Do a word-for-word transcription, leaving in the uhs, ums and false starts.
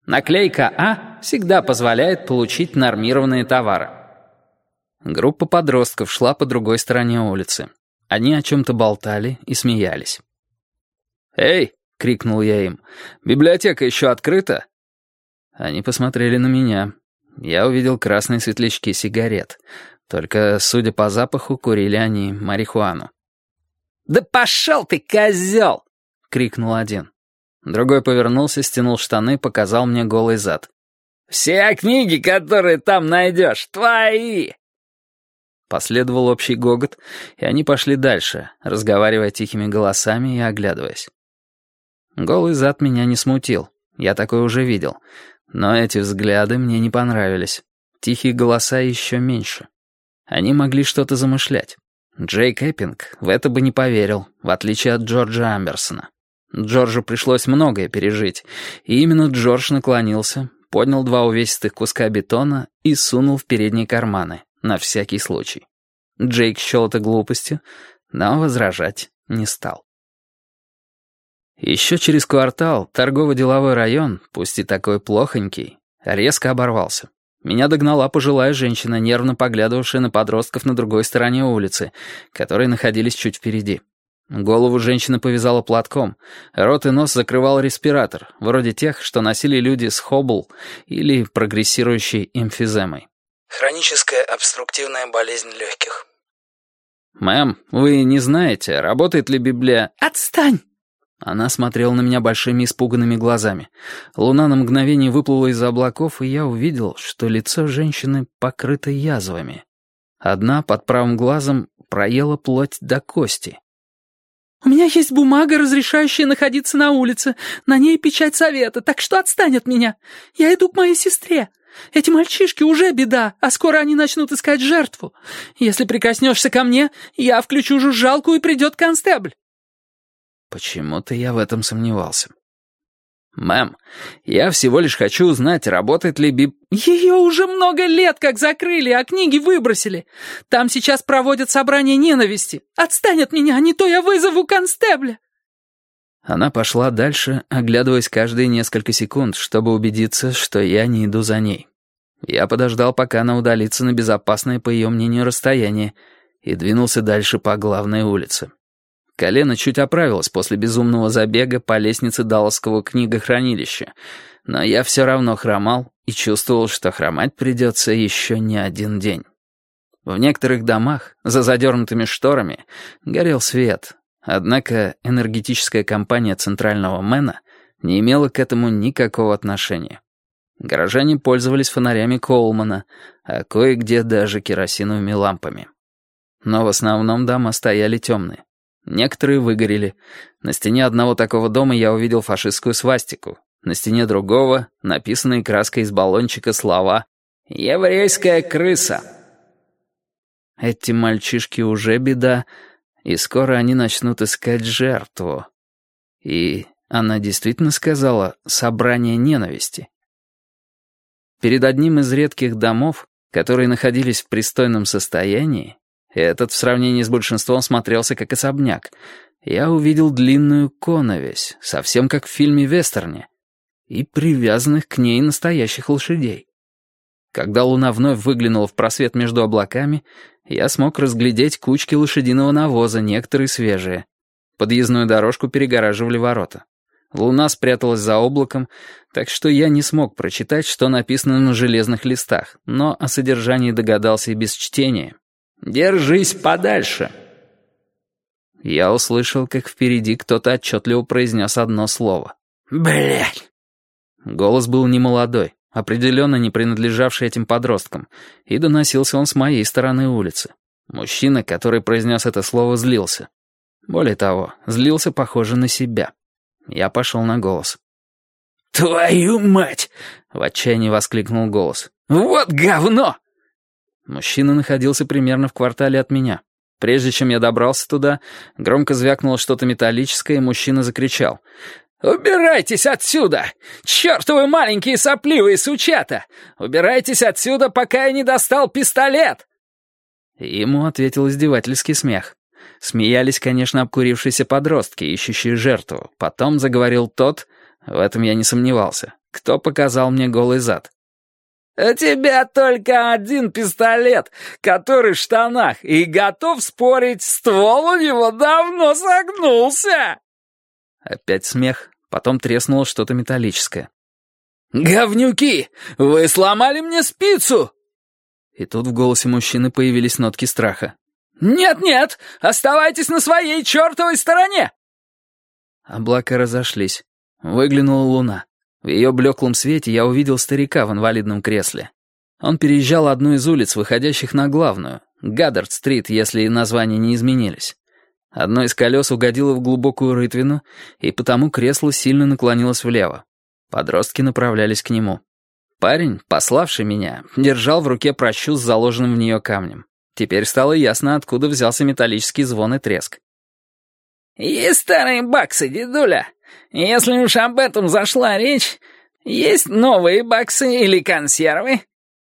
Наклейка «А» всегда позволяет получить нормированные товары. Группа подростков шла по другой стороне улицы. Они о чем-то болтали и смеялись. «Эй!» — крикнул я им. «Библиотека еще открыта?» Они посмотрели на меня. Я увидел красные светлячки сигарет. Только, судя по запаху, курили они марихуану. «Да пошел ты, козел!» — крикнул один. Другой повернулся, стянул штаны, показал мне голый зад. «Все книги, которые там найдешь, твои!» Последовал общий гогот, и они пошли дальше, разговаривая тихими голосами и оглядываясь. Голый зад меня не смутил, я такое уже видел. Но эти взгляды мне не понравились. Тихие голоса еще меньше. Они могли что-то замышлять. Джейк Эппинг в это бы не поверил, в отличие от Джорджа Амберсона. Джорджу пришлось многое пережить, и именно Джордж наклонился, поднял два увесистых куска бетона и сунул в передние карманы, на всякий случай. Джейк счел это глупостью, но возражать не стал. Еще через квартал торгово-деловой район, пусть и такой плохонький, резко оборвался. Меня догнала пожилая женщина, нервно поглядывавшая на подростков на другой стороне улицы, которые находились чуть впереди. Голову женщина повязала платком, рот и нос закрывал респиратор, вроде тех, что носили люди с хоббл или прогрессирующей эмфиземой. Хроническая обструктивная болезнь легких. «Мэм, вы не знаете, работает ли Библия...» «Отстань!» Она смотрела на меня большими испуганными глазами. Луна на мгновение выплыла из-за облаков, и я увидел, что лицо женщины покрыто язвами. Одна под правым глазом проела плоть до кости. «У меня есть бумага, разрешающая находиться на улице. На ней печать совета, так что отстань от меня. Я иду к моей сестре. Эти мальчишки уже беда, а скоро они начнут искать жертву. Если прикоснешься ко мне, я включу жужжалку, и придет констебль». Почему-то я в этом сомневался. «Мэм, я всего лишь хочу узнать, работает ли биб...» «Ее уже много лет как закрыли, а книги выбросили. Там сейчас проводят собрание ненависти. Отстань от меня, а не то я вызову констебля». Она пошла дальше, оглядываясь каждые несколько секунд, чтобы убедиться, что я не иду за ней. Я подождал, пока она удалится на безопасное, по ее мнению, расстояние, и двинулся дальше по главной улице. Колено чуть оправилось после безумного забега по лестнице Далласского книгохранилища, но я все равно хромал и чувствовал, что хромать придется еще не один день. В некоторых домах, за задернутыми шторами, горел свет, однако энергетическая компания Центрального Мэна не имела к этому никакого отношения. Горожане пользовались фонарями Коулмана, а кое-где даже керосиновыми лампами. Но в основном дома стояли темные. Некоторые выгорели. На стене одного такого дома я увидел фашистскую свастику. На стене другого написанные краской из баллончика слова «Еврейская крыса». Эти мальчишки уже беда, и скоро они начнут искать жертву. И она действительно сказала «собрание ненависти». Перед одним из редких домов, которые находились в пристойном состоянии, этот в сравнении с большинством смотрелся как особняк, я увидел длинную коновесь, совсем как в фильме-вестерне, и привязанных к ней настоящих лошадей. Когда луна вновь выглянула в просвет между облаками, я смог разглядеть кучки лошадиного навоза, некоторые свежие. Подъездную дорожку перегораживали ворота. Луна спряталась за облаком, так что я не смог прочитать, что написано на железных листах, но о содержании догадался и без чтения. «Держись подальше!» Я услышал, как впереди кто-то отчетливо произнес одно слово. «Блядь!» Голос был немолодой, определенно не принадлежавший этим подросткам, и доносился он с моей стороны улицы. Мужчина, который произнес это слово, злился. Более того, злился, похоже, на себя. Я пошел на голос. «Твою мать!» — в отчаянии воскликнул голос. «Вот говно!» Мужчина находился примерно в квартале от меня. Прежде чем я добрался туда, громко звякнуло что-то металлическое, и мужчина закричал. «Убирайтесь отсюда! Чёртовы маленькие сопливые сучата! Убирайтесь отсюда, пока я не достал пистолет!» Ему ответил издевательский смех. Смеялись, конечно, обкурившиеся подростки, ищущие жертву. Потом заговорил тот, в этом я не сомневался, Кто показал мне голый зад? «У тебя только один пистолет, который в штанах, и готов спорить, ствол у него давно согнулся!» Опять смех, потом треснуло что-то металлическое. «Говнюки, вы сломали мне спицу!» И тут в голосе мужчины появились нотки страха. «Нет-нет, оставайтесь на своей чертовой стороне!» Облака разошлись. Выглянула луна. В ее блеклом свете я увидел старика в инвалидном кресле. Он переезжал одну из улиц, выходящих на главную, Гаддард-стрит, если названия не изменились. Одно из колес угодило в глубокую рытвину, и потому кресло сильно наклонилось влево. Подростки направлялись к нему. Парень, пославший меня, держал в руке пращу с заложенным в нее камнем. Теперь стало ясно, откуда взялся металлический звон и треск. «Есть старые баксы, дедуля. Если уж об этом зашла речь, есть новые баксы или консервы?»